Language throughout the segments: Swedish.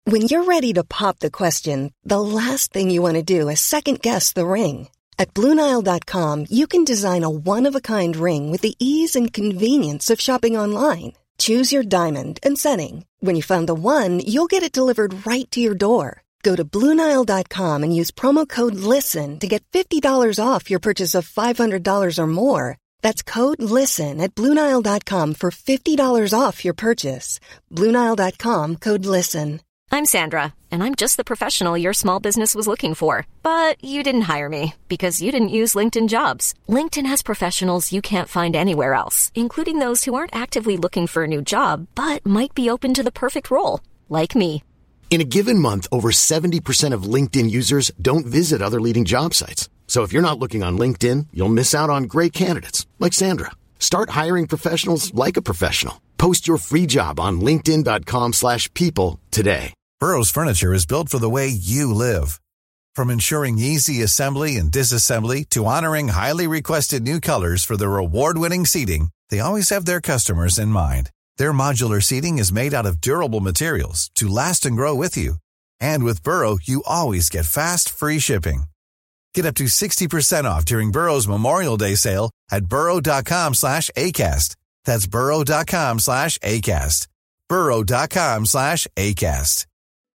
When you're ready to pop the question, the last thing you want to do is second-guess the ring. At BlueNile.com, you can design a one-of-a-kind ring with the ease and convenience of shopping online. Choose your diamond and setting. When you find the one, you'll get it delivered right to your door. Go to BlueNile.com and use promo code LISTEN to get $50 off your purchase of $500 or more. That's code LISTEN at BlueNile.com for $50 off your purchase. BlueNile.com, code LISTEN. I'm Sandra, and I'm just the professional your small business was looking for. But you didn't hire me because you didn't use LinkedIn Jobs. LinkedIn has professionals you can't find anywhere else, including those who aren't actively looking for a new job, but might be open to the perfect role, like me. In a given month, over 70% of LinkedIn users don't visit other leading job sites. So if you're not looking on LinkedIn, you'll miss out on great candidates like Sandra. Start hiring professionals like a professional. Post your free job on linkedin.com/people today. Burrow's furniture is built for the way you live. From ensuring easy assembly and disassembly to honoring highly requested new colors for their award-winning seating, they always have their customers in mind. Their modular seating is made out of durable materials to last and grow with you. And with Burrow, you always get fast, free shipping. Get up to 60% off during Burrow's Memorial Day sale at burrow.com/ACAST. That's burrow.com/ACAST. burrow.com/ACAST.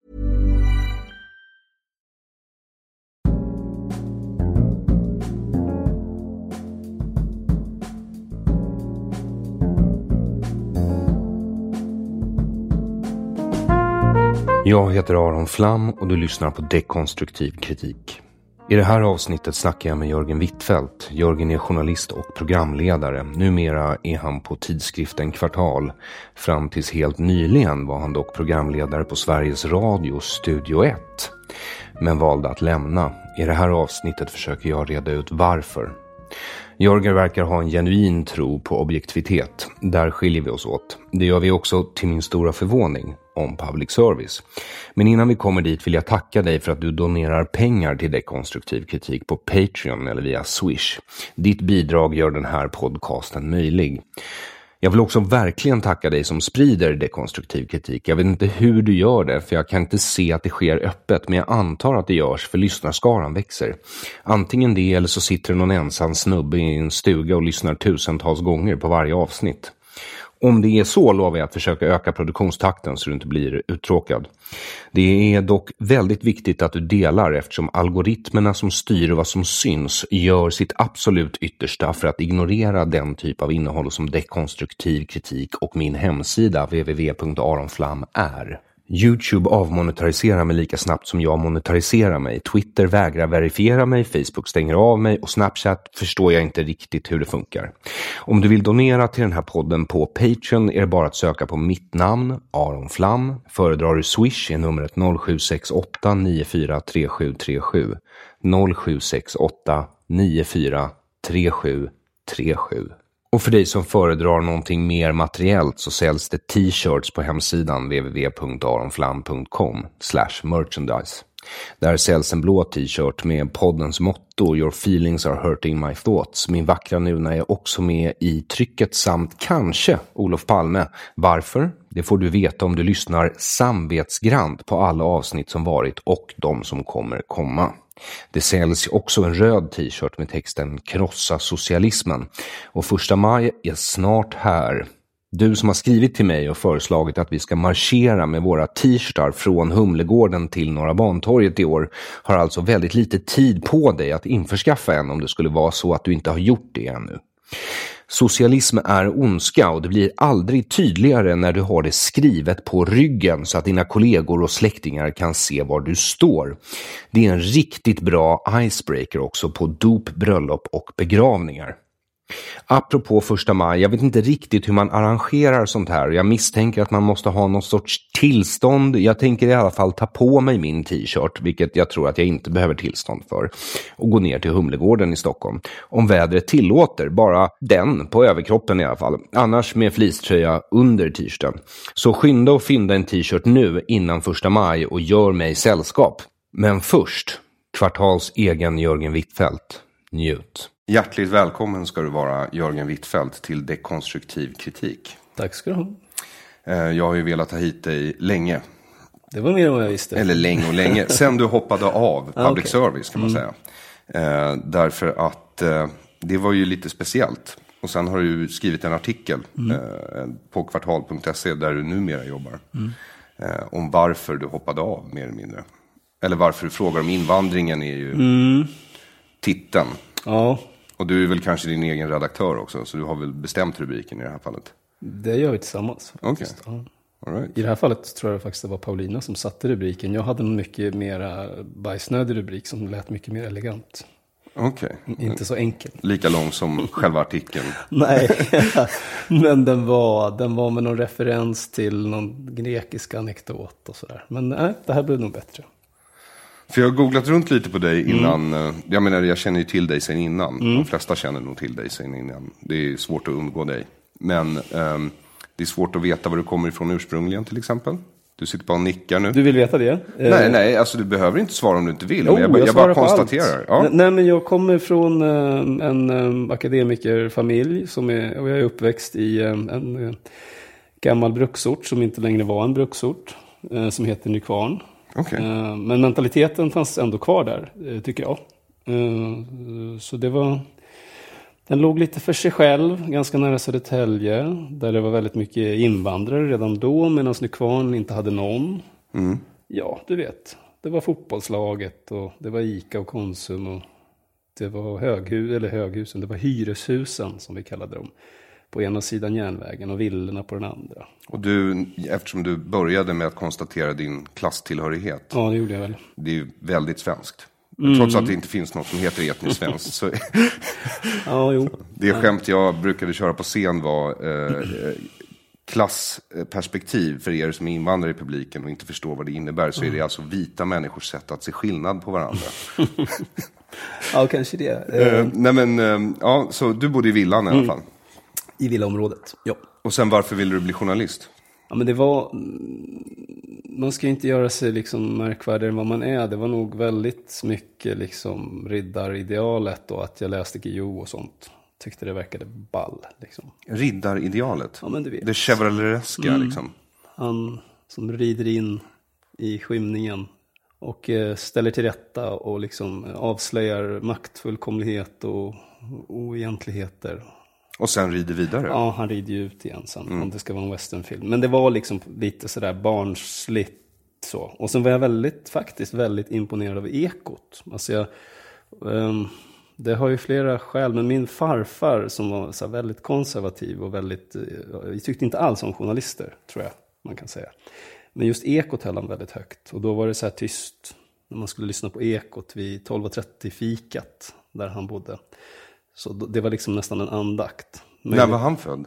Jag heter Aron Flam och du lyssnar på Dekonstruktiv kritik. I det här avsnittet snackar jag med Jörgen Wittfeldt. Jörgen är journalist och programledare. Numera är han på tidskriften Kvartal. Fram tills helt nyligen var han dock programledare på Sveriges Radio Studio 1. Men valde att lämna. I det här avsnittet försöker jag reda ut varför. Jörgen verkar ha en genuin tro på objektivitet. Där skiljer vi oss åt. Det gör vi också till min stora förvåning om public service. Men innan vi kommer dit vill jag tacka dig för att du donerar pengar till Dekonstruktiv kritik på Patreon eller via Swish. Ditt bidrag gör den här podcasten möjlig. Jag vill också verkligen tacka dig som sprider Dekonstruktiv kritik. Jag vet inte hur du gör det, för jag kan inte se att det sker öppet, men jag antar att det görs för lyssnarskaran växer. Antingen det eller så sitter någon ensam snubbe i en stuga och lyssnar tusentals gånger på varje avsnitt. Om det är så lovar jag att försöka öka produktionstakten så du inte blir uttråkad. Det är dock väldigt viktigt att du delar eftersom algoritmerna som styr vad som syns gör sitt absolut yttersta för att ignorera den typ av innehåll som Dekonstruktiv kritik och min hemsida www.aronflam är. YouTube avmonetariserar mig lika snabbt som jag monetariserar mig. Twitter vägrar verifiera mig, Facebook stänger av mig och Snapchat förstår jag inte riktigt hur det funkar. Om du vill donera till den här podden på Patreon är det bara att söka på mitt namn, Aron Flam. Föredrar du Swish är numret 0768 943737. 0768 943737. Och för dig som föredrar någonting mer materiellt så säljs det t-shirts på hemsidan www.aronflam.com/merchandise. Där säljs en blå t-shirt med poddens motto Your feelings are hurting my thoughts. Min vackra Nuna är också med i trycket samt kanske Olof Palme. Varför? Det får du veta om du lyssnar samvetsgrant på alla avsnitt som varit och de som kommer komma. Det säljs också en röd t-shirt med texten Krossa socialismen. Och 1 maj är snart här. Du som har skrivit till mig och föreslagit att vi ska marschera med våra t-shirtar från Humlegården till Norra Bantorget i år har alltså väldigt lite tid på dig att införskaffa en om det skulle vara så att du inte har gjort det ännu. Socialism är ondska och det blir aldrig tydligare när du har det skrivet på ryggen så att dina kollegor och släktingar kan se var du står. Det är en riktigt bra icebreaker också på dop, bröllop och begravningar. Apropå 1 maj, jag vet inte riktigt hur man arrangerar sånt här. Jag misstänker att man måste ha någon sorts tillstånd. Jag tänker i alla fall ta på mig min t-shirt, vilket jag tror att jag inte behöver tillstånd för, och gå ner till Humlegården i Stockholm. Om vädret tillåter, bara den på överkroppen i alla fall. Annars med fleecetröja under t-shirten. Så skynda och fynda en t-shirt nu innan 1 maj och gör mig sällskap. Men först, Kvartals egen Jörgen Wittfeldt. Njut. Hjärtligt välkommen ska du vara, Jörgen Wittfeldt, till Dekonstruktiv kritik. Tack ska du ha. Jag har ju velat ha hit dig länge. Det var mer än vad jag visste. Eller länge. Sen du hoppade av public service kan man säga. Därför att det var ju lite speciellt. Och sen har du skrivit en artikel på kvartal.se där du numera jobbar. Om varför du hoppade av mer eller mindre. Eller varför du frågar om invandringen är ju titeln. Ja. Och du är väl kanske din egen redaktör också. Så du har väl bestämt rubriken i det här fallet. Det gör vi tillsammans. Okej. All right. I det här fallet tror jag faktiskt det var Paulina som satte rubriken. Jag hade en mycket mer bajsnödig rubrik som lät mycket mer elegant. Okej. Inte så enkel. Lika lång som själva artikeln. Nej, men den var med någon referens till någon grekisk anekdot och sådär. Men nej, det här blev nog bättre. För jag har googlat runt lite på dig innan. Jag menar, jag känner ju till dig sen innan. De flesta känner nog till dig sen innan. Det är svårt att undgå dig. Men det är svårt att veta var du kommer ifrån ursprungligen till exempel. Du sitter bara och nickar nu. Du vill veta det? Nej, alltså du behöver inte svara om du inte vill. Jo, men jag bara konstaterar. Ja. Nej, men jag kommer från en akademikerfamilj och jag är uppväxt i en gammal bruksort som inte längre var en bruksort. Som heter Nykvarn. Okay. Men mentaliteten fanns ändå kvar där, tycker jag. Så den låg lite för sig själv, ganska nära Södertälje, där det var väldigt mycket invandrare redan då, medan Nykvarn inte hade någon. Ja, du vet. Det var fotbollslaget och det var Ica och Konsum och det var höghusen, det var hyreshusen som vi kallade dem. På ena sidan järnvägen och villorna på den andra. Och eftersom du började med att konstatera din klasstillhörighet. Ja, det gjorde jag väl. Det är ju väldigt svenskt. Trots att det inte finns något som heter etniskt svenskt. Så ja, jo. Det skämt jag brukade köra på scen var klassperspektiv för er som är invandrare i publiken och inte förstår vad det innebär. Så är det alltså vita människors sätt att se skillnad på varandra. Ja, kanske det. Ja, så du bodde i villan i alla fall. I villaområdet, ja. Och sen varför ville du bli journalist? Ja, men man ska ju inte göra sig liksom märkvärdigare än vad man är. Det var nog väldigt mycket liksom riddaridealet och att jag läste GO och sånt. Tyckte det verkade ball liksom. Riddaridealet? Ja, men du vet. Det chevalereska liksom. Han som rider in i skymningen och ställer till rätta och liksom avslöjar maktfullkomlighet och oegentligheter. Och sen rider vidare? Ja, han rider ju ut igen sen, om det ska vara en westernfilm. Men det var liksom lite sådär barnsligt så. Och sen var jag faktiskt väldigt imponerad av Ekot. Alltså det har ju flera skäl, men min farfar som var så väldigt konservativ och väldigt, jag tyckte inte alls om journalister, tror jag man kan säga. Men just Ekot höll han väldigt högt. Och då var det så här tyst när man skulle lyssna på Ekot vid 12:30 fikat där han bodde. Så det var liksom nästan en andakt. När var han född?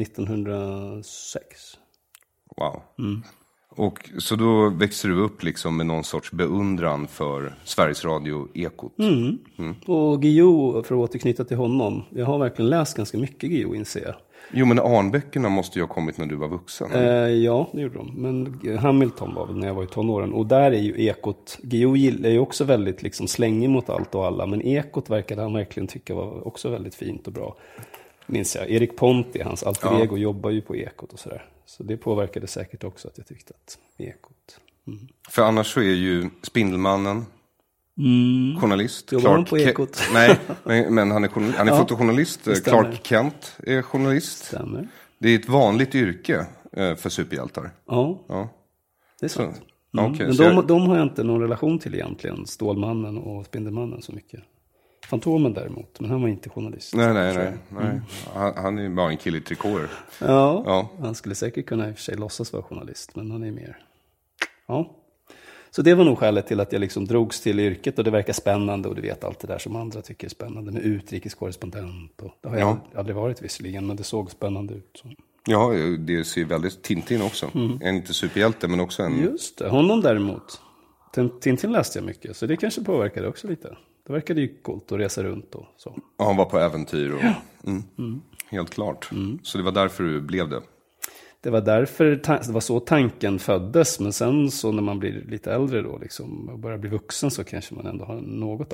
1906. Wow. Och så då växer du upp liksom med någon sorts beundran för Sveriges Radio Ekot. Och Guillou, för att återknyta till honom. Jag har verkligen läst ganska mycket Guillou, inser jag. Jo, men Arnböckerna måste ju ha kommit när du var vuxen. Ja, det gjorde de. Men Hamilton var väl när jag var i tonåren. Och där är ju Ekot, Guillou är ju också väldigt liksom slängig mot allt och alla. Men Ekot verkade han verkligen tycka var också väldigt fint och bra. Minns jag. Erik Ponti, hans alter ego, jobbar ju på Ekot och sådär. Så det påverkade säkert också att jag tyckte att Ekot. För annars så är ju Spindelmannen journalist. Jobbar han på Ekot? Nej, men han är fotojournalist. Clark Kent är journalist. Stämmer. Det är ett vanligt yrke för superhjältar. Ja. Det är sant. Okay, men de har jag inte någon relation till egentligen. Stålmannen och Spindelmannen så mycket. Fantomen däremot, men han var inte journalist. Nej. Han är ju bara en kille i trikåer. Ja, han skulle säkert kunna i och för sig låtsas vara journalist, men han är mer. Ja. Så det var nog skälet till att jag liksom drogs till yrket och det verkar spännande och du vet allt det där som andra tycker är spännande med utrikeskorrespondent. Och det har jag aldrig varit visserligen, men det såg spännande ut. Så. Ja, det ser väldigt Tintin också. En inte superhjälte, men också en... Just det, honom däremot. Tintin läste jag mycket, så det kanske påverkade också lite. Det verkade ju coolt att resa runt och så. Ja, han var på äventyr och... Helt klart. Så det var därför du blev det? Det var därför, det var så tanken föddes. Men sen så när man blir lite äldre då liksom, och börjar bli vuxen så kanske man ändå har något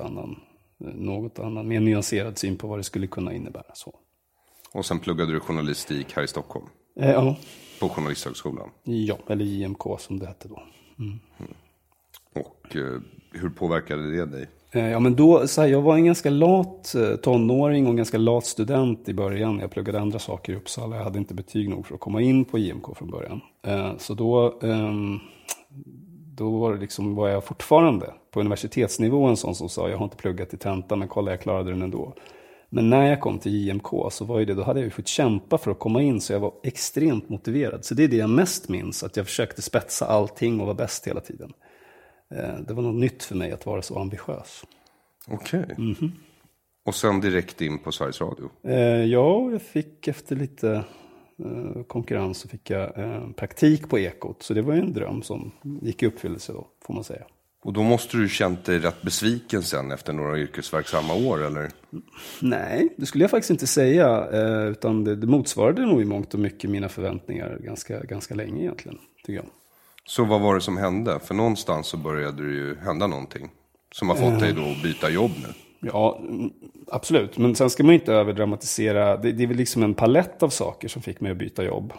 annan mer nyanserad syn på vad det skulle kunna innebära. Så. Och sen pluggade du journalistik här i Stockholm? Ja. På Journalisthögskolan? Ja, eller JMK som det hette då. Och hur påverkade det dig? Ja, men då, så här, jag var en ganska lat tonåring och en ganska lat student i början. Jag pluggade andra saker i Uppsala. Jag hade inte betyg nog för att komma in på JMK från början. Så då var, det liksom, var jag fortfarande på universitetsnivå en sån som sa jag har inte pluggat i tentan, men kolla jag klarade den ändå. Men när jag kom till JMK så var det, då hade jag ju fått kämpa för att komma in, så jag var extremt motiverad. Så det är det jag mest minns, att jag försökte spetsa allting och vara bäst hela tiden. Det var något nytt för mig att vara så ambitiös. Okej. Mm-hmm. Och sen direkt in på Sveriges Radio? Ja, jag fick efter lite konkurrens så fick jag praktik på Ekot. Så det var ju en dröm som gick i uppfyllelse då, får man säga. Och då måste du känt dig rätt besviken sen efter några yrkesverksamma år, eller? Nej, det skulle jag faktiskt inte säga. Utan det motsvarade nog i mångt och mycket mina förväntningar ganska länge egentligen, tycker jag. Så vad var det som hände? För någonstans så började det ju hända någonting som har fått dig då att byta jobb nu. Ja, absolut. Men sen ska man ju inte överdramatisera. Det är väl liksom en palett av saker som fick mig att byta jobb.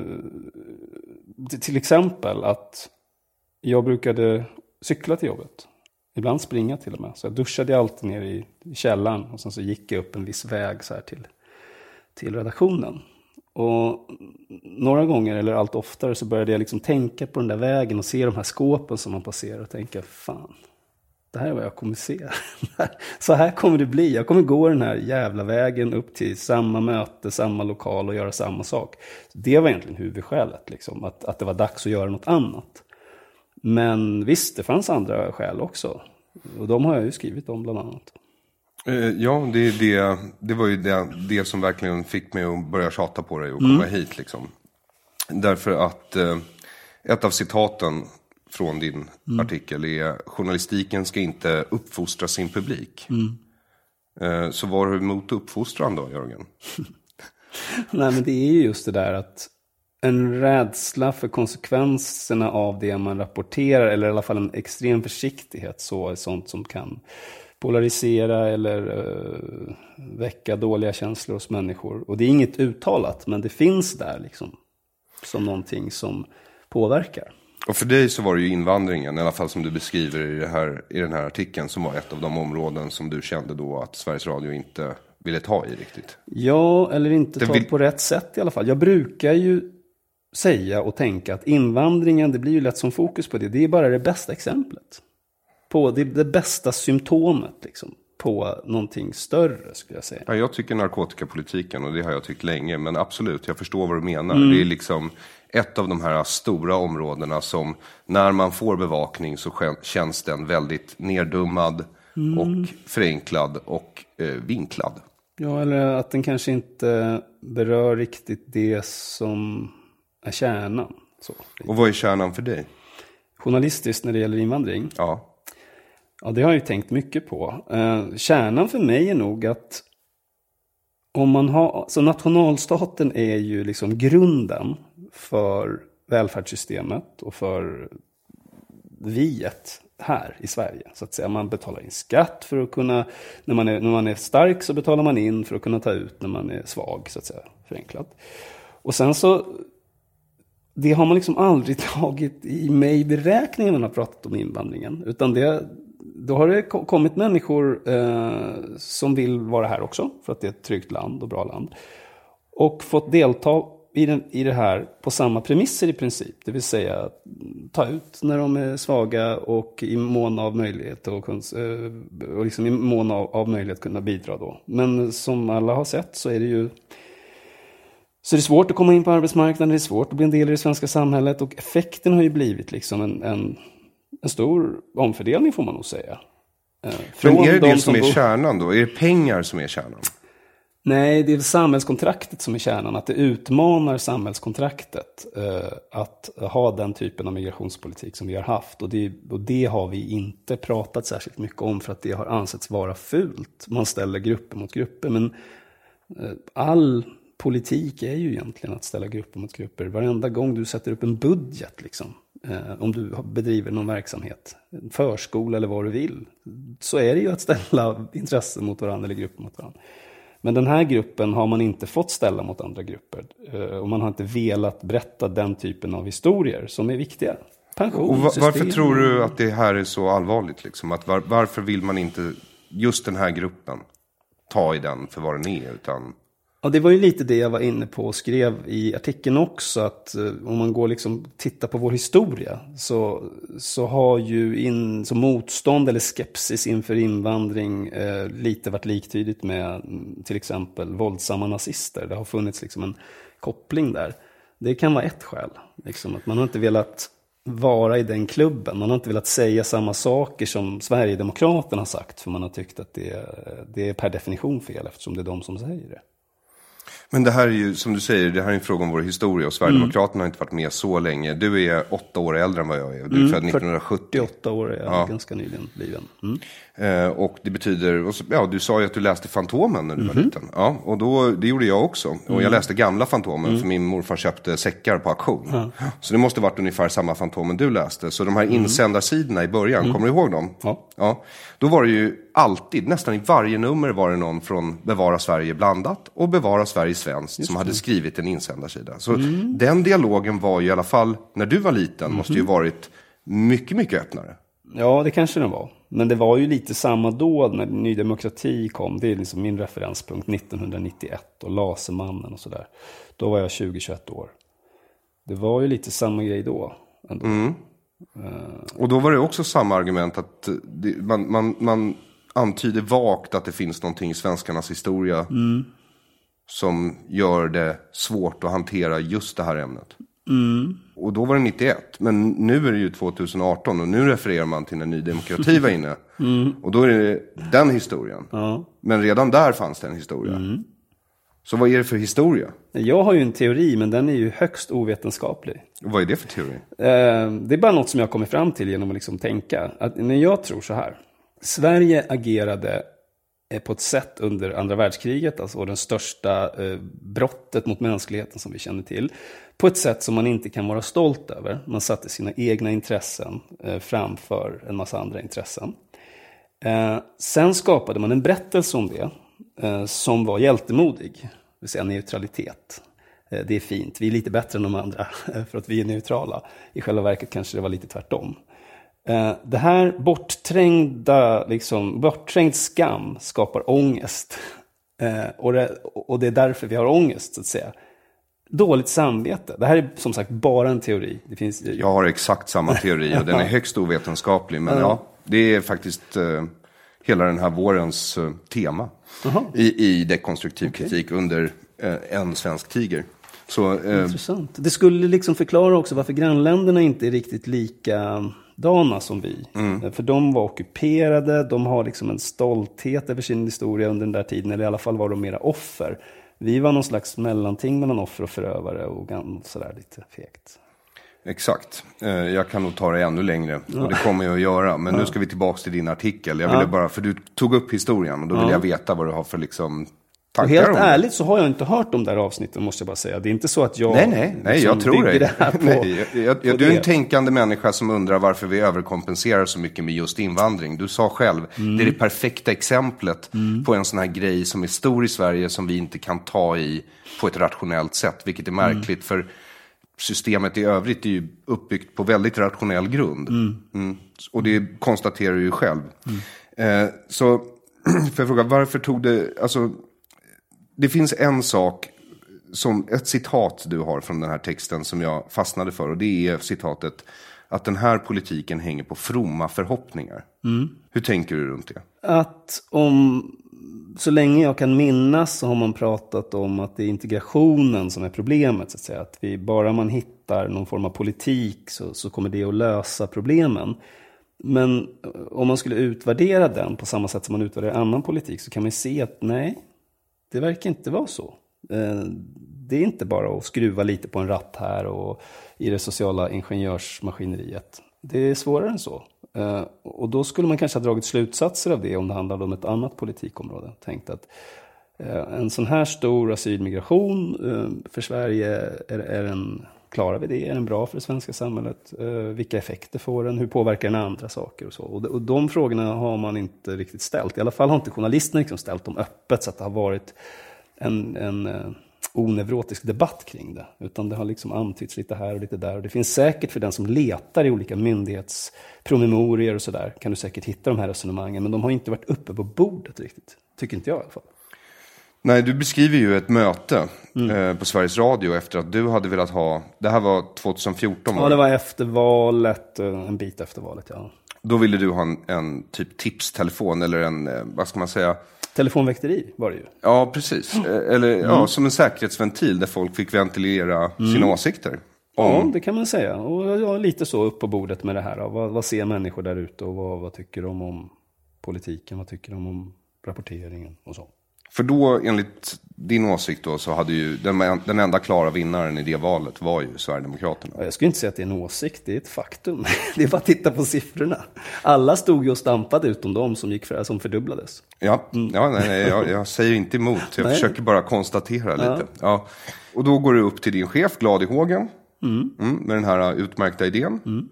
Till exempel att jag brukade cykla till jobbet. Ibland springa till och med. Så jag duschade alltid ner i källaren. Och sen så gick jag upp en viss väg så här till redaktionen. Och några gånger, eller allt oftare, så började jag liksom tänka på den där vägen och se de här skåpen som man passerar och tänka, fan, det här är vad jag kommer se. Så här kommer det bli. Jag kommer gå den här jävla vägen upp till samma möte, samma lokal och göra samma sak. Det var egentligen huvudskälet, liksom, att det var dags att göra något annat. Men visst, det fanns andra skäl också. Och de har jag ju skrivit om bland annat. Ja, det var ju det som verkligen fick mig att börja tjata på dig och komma hit liksom. Därför att ett av citaten från din artikel är: journalistiken ska inte uppfostra sin publik. Så var du emot uppfostran då, Jörgen? Nej, men det är ju just det där att en rädsla för konsekvenserna av det man rapporterar, eller i alla fall en extrem försiktighet, så är sånt som kan polarisera eller väcka dåliga känslor hos människor. Och det är inget uttalat, men det finns där liksom som någonting som påverkar. Och för dig så var det ju invandringen, i alla fall som du beskriver i den här artikeln, som var ett av de områden som du kände då att Sveriges Radio inte ville ta i riktigt. Ja, eller inte ta på rätt sätt i alla fall. Jag brukar ju säga och tänka att invandringen, det blir ju lätt som fokus på det. Det är bara det bästa exemplet. Det är det bästa symptomet liksom, på någonting större, skulle jag säga. Ja, jag tycker narkotikapolitiken, och det har jag tyckt länge, men absolut, jag förstår vad du menar. Det är liksom ett av de här stora områdena som, när man får bevakning, så känns den väldigt neddummad och förenklad och vinklad. Ja, eller att den kanske inte berör riktigt det som är kärnan. Så. Och vad är kärnan för dig? Journalistiskt när det gäller invandring? Ja, det har jag ju tänkt mycket på. Kärnan för mig är nog att om man har, så nationalstaten är ju liksom grunden för välfärdssystemet och för viet här i Sverige. Så att säga, man betalar in skatt för att kunna, när man är stark så betalar man in för att kunna ta ut när man är svag, så att säga, förenklat. Och sen så, det har man liksom aldrig tagit med i beräkningen när man har pratat om invandringen. Utan då har det kommit människor som vill vara här också, för att det är ett tryggt land och bra land. Och fått delta i det här på samma premisser i princip. Det vill säga ta ut när de är svaga och i mån av möjlighet och liksom i mån av möjlighet kunna bidra då. Men som alla har sett så är det ju så det är svårt att komma in på arbetsmarknaden, det är svårt att bli en del i det svenska samhället, och effekten har ju blivit liksom en stor omfördelning, får man nog säga. Men är det som är kärnan då? Är det pengar som är kärnan? Nej, det är samhällskontraktet som är kärnan. Att det utmanar samhällskontraktet att ha den typen av migrationspolitik som vi har haft. Och det har vi inte pratat särskilt mycket om, för att det har ansetts vara fult. Man ställer grupper mot grupper. Men all politik är ju egentligen att ställa grupper mot grupper. Varenda gång du sätter upp en budget liksom, om du bedriver någon verksamhet, en förskola eller vad du vill, så är det ju att ställa intressen mot varandra eller grupper mot varandra. Men den här gruppen har man inte fått ställa mot andra grupper. Och man har inte velat berätta den typen av historier som är viktiga. pensionssystem. Varför tror du att det här är så allvarligt? Liksom? Att varför vill man inte just den här gruppen ta i den för vad den är? Utan... Ja, det var ju lite det jag var inne på och skrev i artikeln också. Att om man går liksom titta på vår historia så har ju så motstånd eller skepsis inför invandring lite varit liktydigt med till exempel våldsamma nazister. Det har funnits liksom en koppling där. Det kan vara ett skäl. Liksom, att man har inte velat vara i den klubben. Man har inte velat säga samma saker som Sverigedemokraterna har sagt. För man har tyckt att det är per definition fel eftersom det är de som säger det. Men det här är ju, som du säger, det här är en fråga om vår historia. Och Sverigedemokraterna har inte varit med så länge. Du är 8 år äldre än vad jag är. Du är född 1970. 48 år är jag ganska nyligen bliven. Och det betyder, ja, du sa ju att du läste Fantomen när du var liten. Ja, och det gjorde jag också. Och jag läste gamla Fantomen för min morfar köpte säckar på auktion. Så det måste varit ungefär samma Fantomen du läste. Så de här insändarsidorna i början, kommer du ihåg dem? Ja. Då var det ju alltid, nästan i varje nummer var det någon från Bevara Sverige blandat och Bevara Sverige svenskt som hade skrivit en insändarsida. Så den dialogen var ju i alla fall, när du var liten, måste ju varit mycket, mycket öppnare. Ja, det kanske den var. Men det var ju lite samma då när Ny Demokrati kom. Det är liksom min referenspunkt 1991 och Lasermannen och sådär. Då var jag 20-21 år. Det var ju lite samma grej då ändå. Och då var det också samma argument att man antyder vagt att det finns någonting i svenskarnas historia som gör det svårt att hantera just det här ämnet. Och då var det 91, men nu är det ju 2018 och nu refererar man till när Ny Demokrati var inne. Och då är det den historien. Men redan där fanns det en historia. Så vad är det för historia? Jag har ju en teori, men den är ju högst ovetenskaplig. Och vad är det för teori? Det är bara något som jag kommer fram till genom att liksom tänka. Men jag tror så här. Sverige agerade på ett sätt under andra världskriget, alltså den största brottet mot mänskligheten som vi känner till, på ett sätt som man inte kan vara stolt över. Man satte sina egna intressen framför en massa andra intressen. Sen skapade man en berättelse om det som var hjältemodig, det vill säga neutralitet. Det är fint, vi är lite bättre än de andra för att vi är neutrala. I själva verket kanske det var lite tvärtom. Det här bortträngd skam skapar ångest. Och det är därför vi har ångest, så att säga. Dåligt samvete. Det här är som sagt bara en teori. Jag har exakt samma teori och den är högst ovetenskaplig. Men ja, det är faktiskt hela den här vårens tema i dekonstruktiv kritik under en svensk tiger. Så, intressant. Det skulle liksom förklara också varför grannländerna inte är riktigt likadana som vi. För de var ockuperade, de har liksom en stolthet över sin historia under den där tiden, eller i alla fall var de mera offer. Vi var någon slags mellanting mellan offer och förövare och sådär lite fegt. Exakt. Jag kan nog ta det ännu längre och det kommer jag att göra. Men nu ska vi tillbaka till din artikel. Jag ville bara, för du tog upp historien och då vill jag veta vad du har för liksom tankar. Och helt ärligt så har jag inte hört de där avsnitten, måste jag bara säga. Det är inte så att jag Nej, jag tror det. Du är en tänkande människa som undrar varför vi överkompenserar så mycket med just invandring. Du sa själv, det är det perfekta exemplet på en sån här grej som är stor i Sverige som vi inte kan ta i på ett rationellt sätt. Vilket är märkligt för systemet i övrigt är ju uppbyggt på väldigt rationell grund. Och det konstaterar du ju själv. Så får jag fråga, varför tog det... Alltså, det finns en sak, som ett citat du har från den här texten som jag fastnade för. Och det är citatet att den här politiken hänger på fromma förhoppningar. Hur tänker du runt det? Att så länge jag kan minnas så har man pratat om att det är integrationen som är problemet. Så att säga. Att bara man hittar någon form av politik så kommer det att lösa problemen. Men om man skulle utvärdera den på samma sätt som man utvärderar annan politik så kan man se att nej, det verkar inte vara så. Det är inte bara att skruva lite på en ratt här och i det sociala ingenjörsmaskineriet. Det är svårare än så. Och då skulle man kanske ha dragit slutsatser av det om det handlade om ett annat politikområde. Tänkt att en sån här stor asylmigration för Sverige, klarar vi det? Är den bra för det svenska samhället? Vilka effekter får den? Hur påverkar den andra saker? Och så. Och de frågorna har man inte riktigt ställt. I alla fall har inte journalisterna liksom ställt dem öppet så att det har varit onevrotisk debatt kring det. Utan det har liksom antytts lite här och lite där. Och det finns säkert för den som letar i olika myndighetspromemorier och sådär, kan du säkert hitta de här resonemangen. Men de har inte varit uppe på bordet riktigt. Tycker inte jag i alla fall. Nej, du beskriver ju ett möte på Sveriges Radio efter att du hade velat ha, det här var 2014 va? Ja, det var efter valet, en bit efter valet, ja. Då ville du ha en typ tipstelefon eller en, vad ska man säga? Telefonväkteri var det ju. Ja, precis. Eller som en säkerhetsventil där folk fick ventilera sina åsikter. Ja, det kan man säga. Och jag är lite så upp på bordet med det här. Vad ser människor där ute och vad tycker de om politiken? Vad tycker de om rapporteringen och så? För då, enligt din åsikt då, så hade ju den enda klara vinnaren i det valet var ju Sverigedemokraterna. Jag skulle inte säga att det är en åsikt, det är ett faktum. Det är bara att titta på siffrorna. Alla stod ju och stampade utom de som fördubblades. Ja, jag säger inte emot. Jag försöker bara konstatera lite. Ja. Och då går du upp till din chef, glad i hågen, med den här utmärkta idén.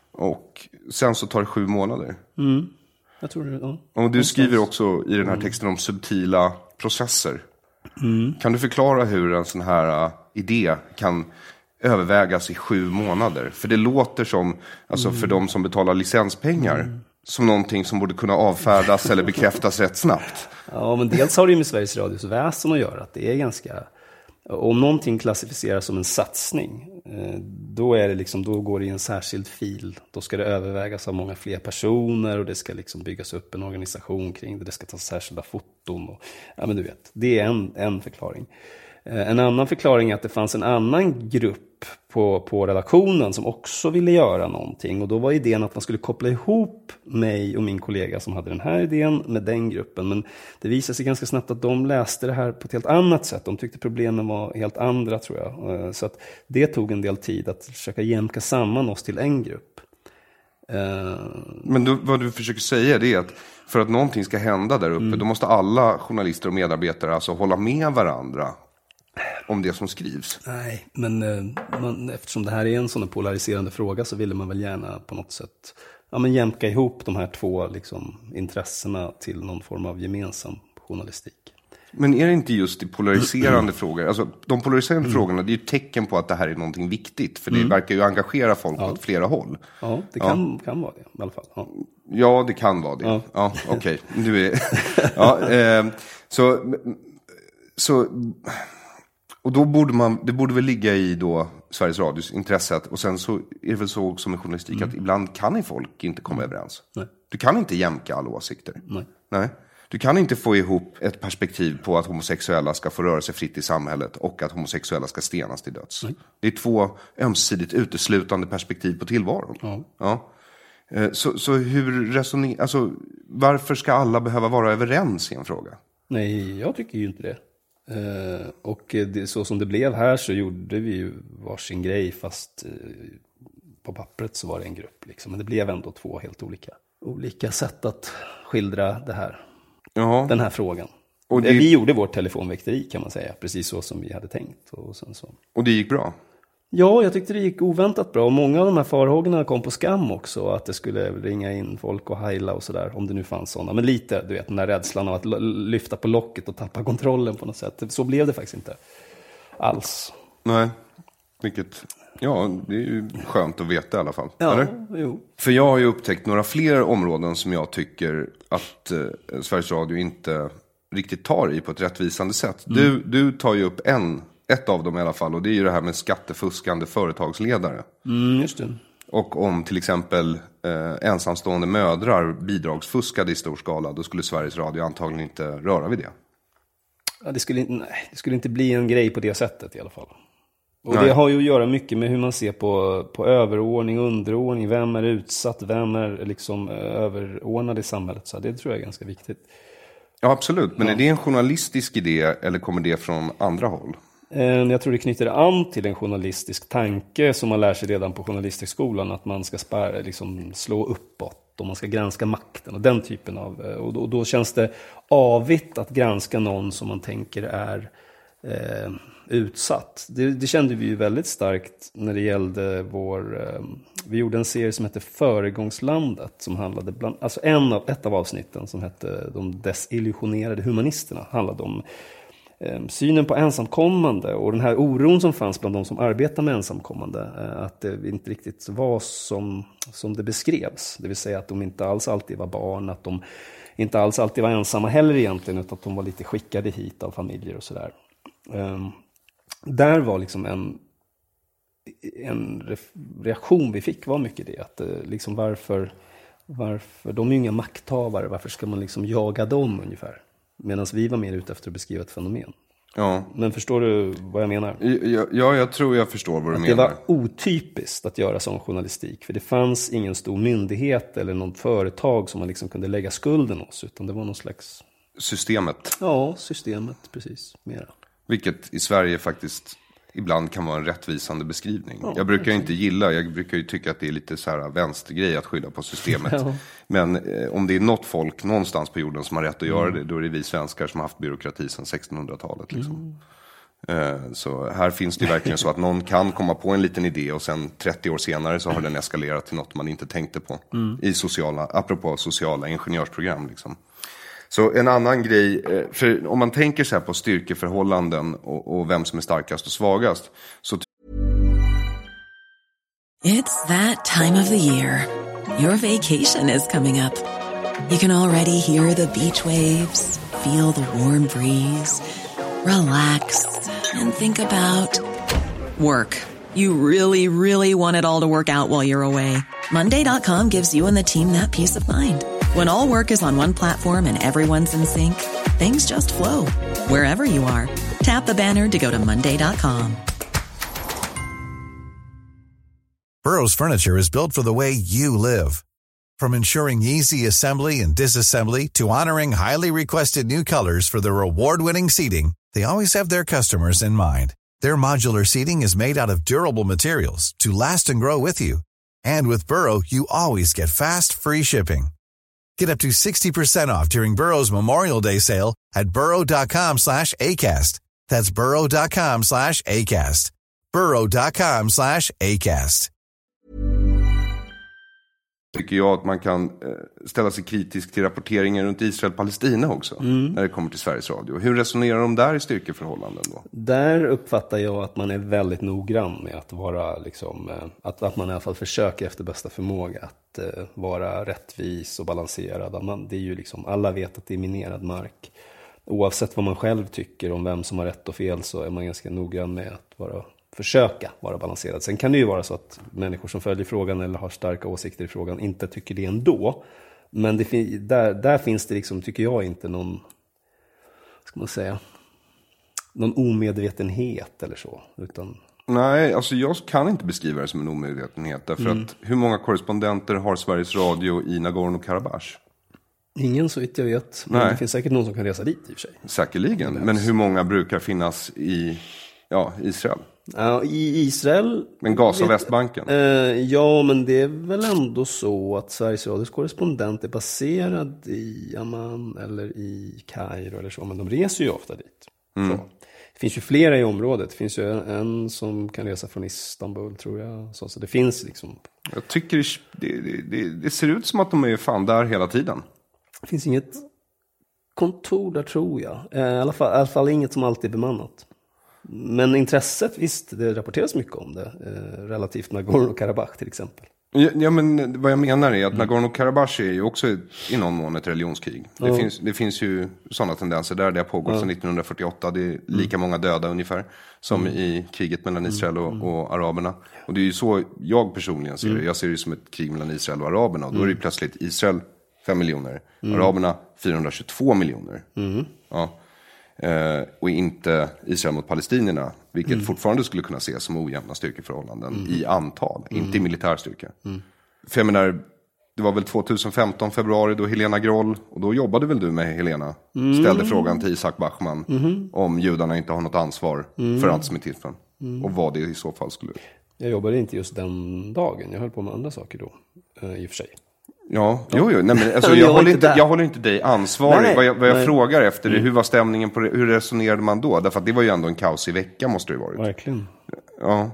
Och sen så tar det 7 månader. Jag tror det, ja. Och du skriver också i den här texten om subtila processer. Kan du förklara hur en sån här idé kan övervägas i 7 månader? För det låter som, alltså för de som betalar licenspengar, som någonting som borde kunna avfärdas eller bekräftas rätt snabbt. Ja, men dels har det ju med Sveriges Radios väsen att göra. Att det är ganska... Om någonting klassificeras som en satsning, då är det liksom, då går det i en särskild fil. Då ska det övervägas av många fler personer och det ska liksom byggas upp en organisation kring det. Det ska tas särskilda foton och, ja men du vet, det är en förklaring. En annan förklaring är att det fanns en annan grupp på redaktionen som också ville göra någonting. Och då var idén att man skulle koppla ihop mig och min kollega som hade den här idén med den gruppen. Men det visade sig ganska snabbt att de läste det här på ett helt annat sätt. De tyckte problemen var helt andra, tror jag. Så att det tog en del tid att försöka jämka samman oss till en grupp. Men vad du försöker säga är att för att någonting ska hända där uppe, då måste alla journalister och medarbetare alltså hålla med varandra om det som skrivs. Nej, men eftersom det här är en sån polariserande fråga så ville man väl gärna på något sätt jämka ihop de här två liksom, intressena till någon form av gemensam journalistik. Men är det inte just i polariserande frågor? Alltså de polariserande frågorna, det är ju tecken på att det här är någonting viktigt. För det verkar ju engagera folk på flera håll. Ja, det kan vara det i alla fall. Ja, det kan vara det. Ja, okej. Och då det borde väl ligga i då Sveriges Radios intresse. Och sen så är det väl så som i journalistik att ibland kan folk inte komma överens. Nej. Du kan inte jämka alla åsikter. Nej. Du kan inte få ihop ett perspektiv på att homosexuella ska få röra sig fritt i samhället och att homosexuella ska stenas till döds. Nej. Det är 2 ömsidigt uteslutande perspektiv på tillvaron. Ja. Så hur resonerar... Alltså, varför ska alla behöva vara överens i en fråga? Nej, jag tycker ju inte det. Och så som det blev här så gjorde vi ju varsin grej, fast på pappret så var det en grupp liksom. Men det blev ändå 2 helt olika sätt att skildra det här. Jaha. Den här frågan. Och vi gjorde vårt telefonväkteri, kan man säga, precis så som vi hade tänkt. Och det gick bra? Ja, jag tyckte det gick oväntat bra. Och många av de här farhågorna kom på skam också. Att det skulle ringa in folk och heila och sådär. Om det nu fanns sådana. Men lite, du vet, den där rädslan av att lyfta på locket och tappa kontrollen på något sätt. Så blev det faktiskt inte alls. Nej, ja, det är ju skönt att veta i alla fall. Ja, eller? Jo. För jag har ju upptäckt några fler områden som jag tycker att Sveriges Radio inte riktigt tar i på ett rättvisande sätt. Du tar ju upp ett av dem i alla fall, och det är ju det här med skattefuskande företagsledare. Just det. Och om till exempel ensamstående mödrar bidragsfuskade i stor skala, då skulle Sveriges Radio antagligen inte röra vid det. Ja, det skulle inte bli en grej på det sättet i alla fall. Och det har ju att göra mycket med hur man ser på överordning och underordning. Vem är utsatt, vem är liksom överordnad i samhället. Så det tror jag är ganska viktigt. Ja, absolut. Men är det en journalistisk idé eller kommer det från andra håll? Jag tror det knyter an till en journalistisk tanke som man lär sig redan på journalistikskolan. Att man ska slå uppåt och man ska granska makten och den typen av... Och då känns det avigt att granska någon som man tänker är utsatt. Det kände vi ju väldigt starkt när det gällde vi gjorde en serie som hette Föregångslandet, som handlade ett av avsnitten som hette De desillusionerade humanisterna, handlade om synen på ensamkommande och den här oron som fanns bland de som arbetar med ensamkommande, att det inte riktigt var som det beskrevs. Det vill säga att de inte alls alltid var barn, att de inte alls alltid var ensamma heller egentligen, utan att de var lite skickade hit av familjer och sådär. Där var liksom en reaktion vi fick var mycket det, att liksom varför de är ju inga makthavare, varför ska man liksom jaga dem ungefär? Medan vi var mer ute efter att beskriva ett fenomen. Ja. Men förstår du vad jag menar? Ja, jag tror jag förstår vad du menar. Det var otypiskt att göra sån journalistik. För det fanns ingen stor myndighet eller något företag som man liksom kunde lägga skulden hos. Utan det var någon slags... Systemet. Ja, systemet, precis. Mera. Vilket i Sverige faktiskt ibland kan vara en rättvisande beskrivning. Ja, jag brukar jag brukar ju tycka att det är lite så här vänstergrej att skylla på systemet. Ja. Men om det är något folk någonstans på jorden som har rätt att göra det, då är det vi svenskar som har haft byråkrati sedan 1600-talet. Liksom. Så här finns det verkligen så att någon kan komma på en liten idé och sen 30 år senare så har den eskalerat till något man inte tänkte på. I apropå sociala ingenjörsprogram liksom. Så en annan grej, för om man tänker så här på styrkeförhållanden och vem som är starkast och svagast. Så It's that time of the year. Your vacation is coming up. You can already hear the beach waves, feel the warm breeze, relax and think about work. You really, really want it all to work out while you're away. Monday.com gives you and the team that peace of mind. When all work is on one platform and everyone's in sync, things just flow. Wherever you are, tap the banner to go to Monday.com. Burrow's furniture is built for the way you live. From ensuring easy assembly and disassembly to honoring highly requested new colors for their award-winning seating, they always have their customers in mind. Their modular seating is made out of durable materials to last and grow with you. And with Burrow, you always get fast, free shipping. Get up to 60% off during Burrow's Memorial Day sale at burrow.com/ACAST. That's burrow.com/ACAST. burrow.com/ACAST. Tycker jag att man kan ställa sig kritisk till rapporteringen runt Israel-Palestina också. När det kommer till Sveriges Radio. Hur resonerar de där i styrkeförhållanden då? Där uppfattar jag att man är väldigt noggrann med att vara liksom, att man i alla fall försöker efter bästa förmåga att vara rättvis och balanserad. Det är ju liksom, alla vet att det är minerad mark. Oavsett vad man själv tycker om vem som har rätt och fel, så är man ganska noggrann med att försöka vara balanserad. Sen kan det ju vara så att människor som följer frågan eller har starka åsikter i frågan inte tycker det ändå. Men där finns det liksom, tycker jag, inte någon, ska man säga, någon omedvetenhet eller så. Utan... Nej, alltså jag kan inte beskriva det som en omedvetenhet. Därför att hur många korrespondenter har Sveriges Radio i Nagorno-Karabach? Ingen, så vitt jag vet. Men det finns säkert någon som kan resa dit i och för sig. Säkerligen, men hur många brukar finnas i Israel? Ja, i Israel... Men Gaza och Västbanken? Ja, men det är väl ändå så att Sveriges Radios korrespondent är baserad i Amman eller i Kairo eller så. Men de reser ju ofta dit. Så. Det finns ju flera i området. Det finns ju en som kan resa från Istanbul, tror jag. Så det finns liksom... Jag tycker det ser ut som att de är fan där hela tiden. Det finns inget kontor där, tror jag. I alla fall inget som alltid är bemannat. Men intresset, visst, det rapporteras mycket om det. Relativt Nagorno-Karabach till exempel. Ja, men vad jag menar är att Nagorno-Karabach är ju också i någon mån ett religionskrig. Det finns ju sådana tendenser där. Det har pågått sedan 1948. Det är lika många döda ungefär som i kriget mellan Israel och araberna. Och det är ju så jag personligen ser det. Jag ser det som ett krig mellan Israel och araberna. Och då är det plötsligt Israel 5 miljoner. Araberna 422 miljoner. Ja. Och inte Israel mot palestinierna, vilket fortfarande skulle kunna ses som ojämna styrkeförhållanden i antal, inte i militärstyrka. För jag menar, det var väl 2015 februari då Helena Groll, och då jobbade väl du med Helena, ställde frågan till Isaac Bachman om judarna inte har något ansvar för antisemitismen och vad det i så fall skulle. Jag jobbade inte just den dagen, jag höll på med andra saker då, i och för sig. Ja, jo. Nej, men alltså, jag håller inte dig ansvarig. Vad jag frågar efter är, hur var stämningen på det? Hur resonerade man då? Därför att det var ju ändå en kaos i vecka, måste det varit. Verkligen. Ja.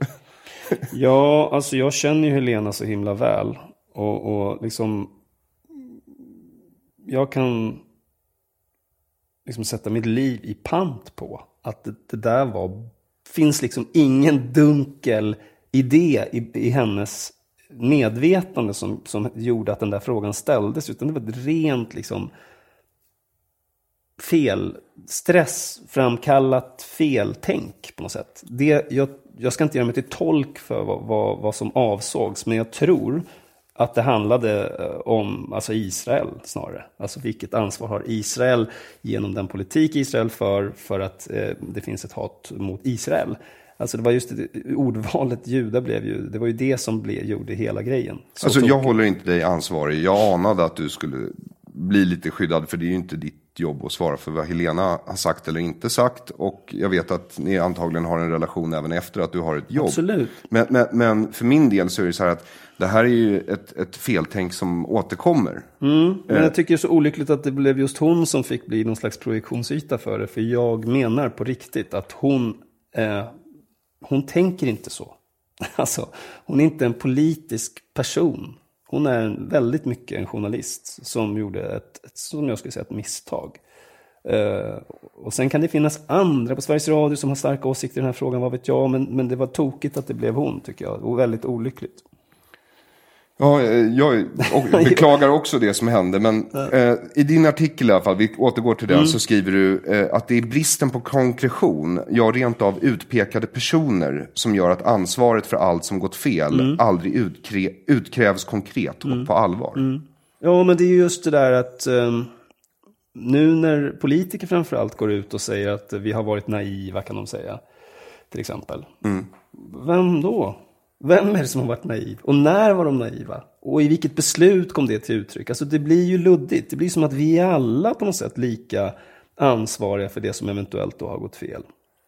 Ja, alltså jag känner ju Helena så himla väl. Och liksom, jag kan liksom sätta mitt liv i pant på. Att det där finns liksom ingen dunkel idé i hennes medvetande som gjorde att den där frågan ställdes, utan det var ett rent liksom stressframkallat feltänk på något sätt. Jag ska inte göra mig till tolk för vad som avsågs, men jag tror att det handlade om alltså Israel snarare. Alltså vilket ansvar har Israel genom den politik Israel för att det finns ett hat mot Israel. Alltså det var just ordvalet judar det var ju det som gjorde hela grejen. Alltså jag håller inte dig ansvarig. Jag anade att du skulle bli lite skyddad, för det är ju inte ditt jobb att svara för vad Helena har sagt eller inte sagt. Och jag vet att ni antagligen har en relation även efter att du har ett jobb. Absolut. Men för min del så är det så här att det här är ju ett feltänk som återkommer. Men jag tycker det är så olyckligt att det blev just hon som fick bli någon slags projektionsyta för det. För jag menar på riktigt att hon tänker inte så. Alltså, hon är inte en politisk person. Hon är väldigt mycket en journalist som gjorde som jag skulle säga, ett misstag. Och sen kan det finnas andra på Sveriges Radio som har starka åsikter i den här frågan, vad vet jag. Men det var tokigt att det blev hon, tycker jag. Och väldigt olyckligt. Ja, jag beklagar också det som hände. Men i din artikel i alla fall, vi återgår till den, så skriver du att det är bristen på konkretion, ja rent av utpekade personer, som gör att ansvaret för allt som gått fel aldrig utkrävs konkret och på allvar. Ja, men det är just det där att nu när politiker framförallt går ut och säger att vi har varit naiva, kan de säga, till exempel. Vem då? Vem är det som har varit naiv? Och när var de naiva? Och i vilket beslut kom det till uttryck? Alltså det blir ju luddigt. Det blir som att vi är alla på något sätt lika ansvariga för det som eventuellt då har gått fel.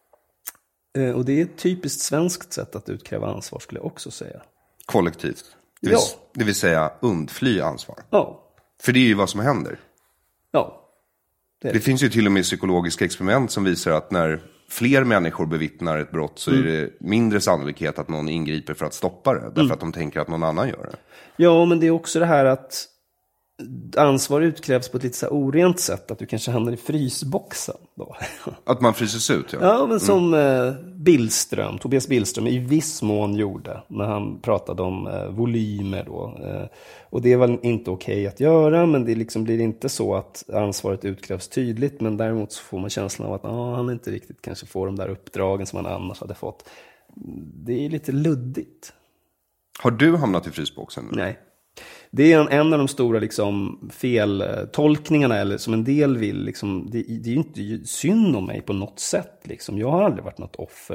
Och det är ett typiskt svenskt sätt att utkräva ansvar, skulle jag också säga. Kollektivt. Det vill säga undfly ansvar. Ja. För det är ju vad som händer. Ja. Det finns ju till och med psykologiska experiment som visar att när fler människor bevittnar ett brott så är det mindre sannolikhet att någon ingriper för att stoppa det. Därför att de tänker att någon annan gör det. Ja, men det är också det här att ansvar utkrävs på ett lite så här orent sätt. Att du kanske hamnar i frysboxen då. Att man fryses ut, ja. Ja, men som Tobias Billström i viss mån gjorde när han pratade om volymer då. Och det är väl inte okej att göra, men det liksom blir inte så att ansvaret utkrävs tydligt. Men däremot så får man känslan av att han inte riktigt kanske får de där uppdragen som han annars hade fått. Det är lite luddigt. Har du hamnat i frysboxen? Nej. Det är en av de stora liksom, feltolkningarna, eller som en del vill. Liksom, det är ju inte synd om mig på något sätt. Liksom. Jag har aldrig varit något offer.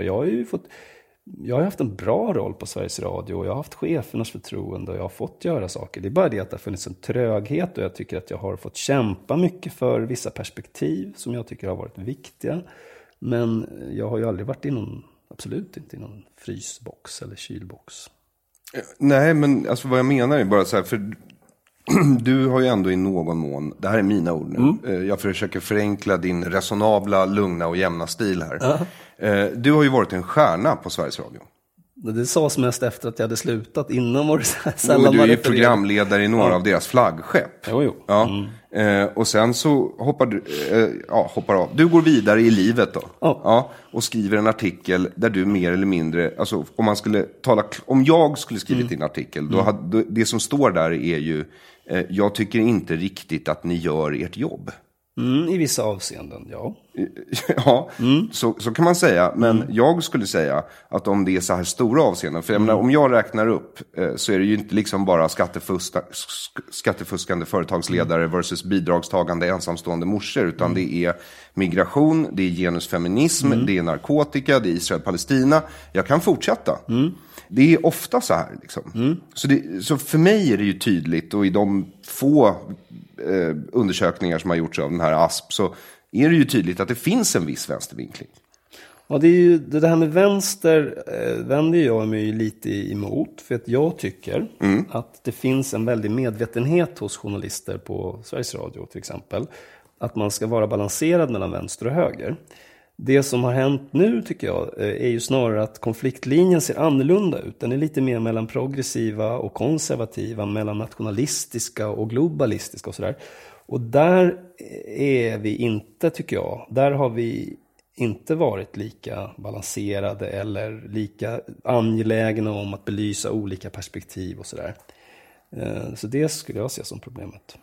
Jag har haft en bra roll på Sveriges Radio. Och jag har haft chefernas förtroende. Och jag har fått göra saker. Det är bara det att det har funnits en tröghet. Och jag tycker att jag har fått kämpa mycket för vissa perspektiv. Som jag tycker har varit viktiga. Men jag har ju aldrig varit absolut inte i någon frysbox eller kylbox. Nej, men alltså vad jag menar är bara så här, för du har ju ändå i någon mån, det här är mina ord nu, jag försöker förenkla din resonabla, lugna och jämna stil här. Du har ju varit en stjärna på Sveriges Radio. Det sades mest efter att jag hade slutat. Innan var det så här sällan. Du är ju programledare i några av deras flaggskepp. Jo. Ja. Och sen så hoppar av. Du går vidare i livet då. Ja, och skriver en artikel där du mer eller mindre, alltså om jag skulle skrivit din artikel, då det som står där är ju, jag tycker inte riktigt att ni gör ert jobb. I vissa avseenden, ja. Ja, så kan man säga. Men jag skulle säga att om det är så här stora avseenden, för jag menar, om jag räknar upp så är det ju inte liksom bara skattefuskande företagsledare versus bidragstagande ensamstående morsor, utan det är migration, det är genusfeminism, det är narkotika, det är Israel-Palestina. Jag kan fortsätta. Det är ofta så här liksom. Så för mig är det ju tydligt, och i de få undersökningar som har gjorts av den här ASP, så är det ju tydligt att det finns en viss vänstervinkling. Ja, det är ju det här med vänster vänder jag mig lite emot, för att jag tycker att det finns en väldig medvetenhet hos journalister på Sveriges Radio till exempel, att man ska vara balanserad mellan vänster och höger. Det som har hänt nu tycker jag är ju snarare att konfliktlinjen ser annorlunda ut. Den är lite mer mellan progressiva och konservativa, mellan nationalistiska och globalistiska och sådär. Och där är vi inte, tycker jag, där har vi inte varit lika balanserade eller lika angelägna om att belysa olika perspektiv och sådär. Så det skulle jag se som problemet.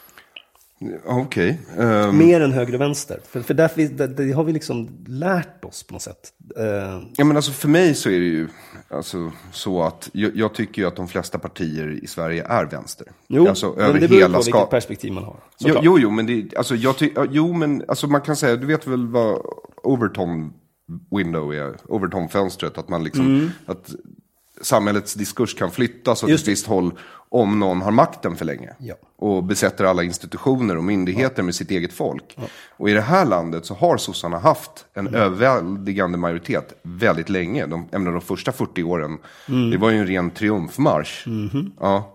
Okej. Mer än höger och vänster. För det har vi liksom lärt oss på något sätt. Ja, men alltså för mig så är det ju alltså så att jag tycker ju att de flesta partier i Sverige är vänster. Jo, alltså, men över det beror hela på vilket perspektiv man har. Jo, men det, alltså, men alltså, man kan säga, du vet väl vad Overton window är, Overton-fönstret, att man liksom, att samhällets diskurs kan flyttas åt ett visst håll om någon har makten för länge. Ja. Och besätter alla institutioner och myndigheter med sitt eget folk. Ja. Och i det här landet så har sossarna haft en överväldigande majoritet väldigt länge. Även de första 40 åren. Det var ju en ren triumfmarsch. Ja.